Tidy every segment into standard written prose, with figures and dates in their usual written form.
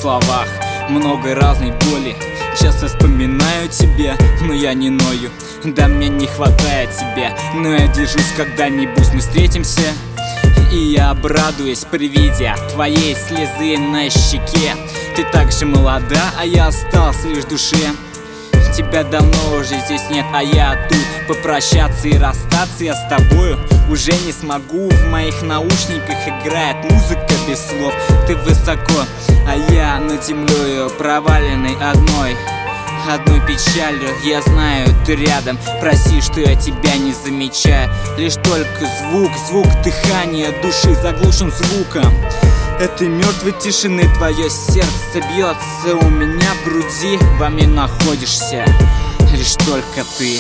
словах много разной боли. Часто вспоминаю тебя, но я не ною. Да мне не хватает тебя, но я держусь, когда-нибудь мы встретимся. И я обрадуюсь при виде твоей слезы на щеке. Ты так же молода, а я остался лишь в душе. Тебя давно уже здесь нет, а я тут. Попрощаться и расстаться я с тобою уже не смогу. В моих наушниках играет музыка без слов. Ты высоко, а я над землею, проваленный одной печалью. Я знаю, ты рядом, прости, что я тебя не замечаю. Лишь только звук дыхания души заглушен звуком этой мертвой тишины. Твое сердце бьется у меня в груди, во мне находишься лишь только ты.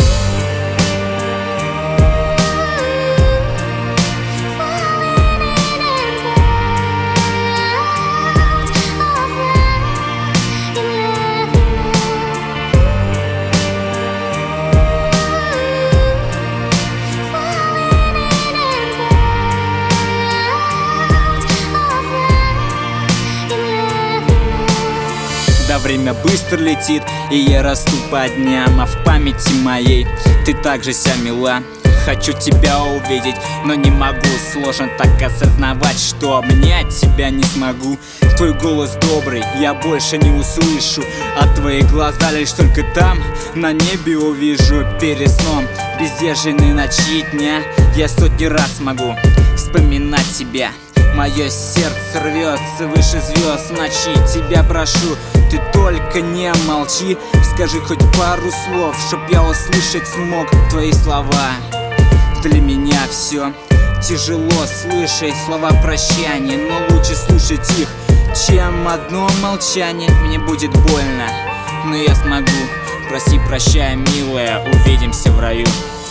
Да, время быстро летит, и я расту по дням, а в памяти моей ты так же вся мила. Хочу тебя увидеть, но не могу. Сложно так осознавать, что обнять тебя не смогу. Твой голос добрый я больше не услышу, а твои глаза лишь только там, на небе увижу. Перед сном бездержанной ночи дня я сотни раз могу вспоминать тебя. Мое сердце рвется выше звезд в ночи. Тебя прошу, ты только не молчи. Скажи хоть пару слов, чтоб я услышать смог твои слова. Для меня все тяжело слышать слова прощания, но лучше слушать их, чем одно молчание. Мне будет больно, но я смогу. Прости, прощай, милая, увидимся в раю.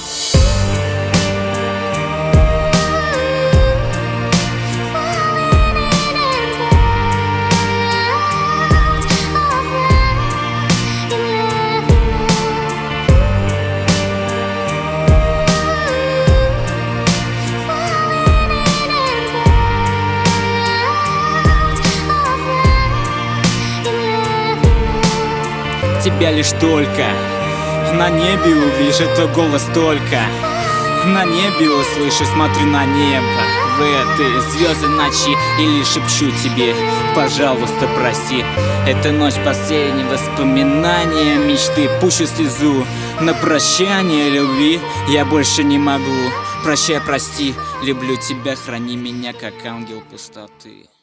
Тебя лишь только на небе увижу, твой голос только на небе услышу. Смотрю на небо в этой звезды ночи и лишь шепчу тебе: пожалуйста, прости. Эта ночь последние воспоминания, мечты. Пущу слезу на прощание любви, я больше не могу. Прощай, прости, люблю тебя, храни меня, как ангел пустоты.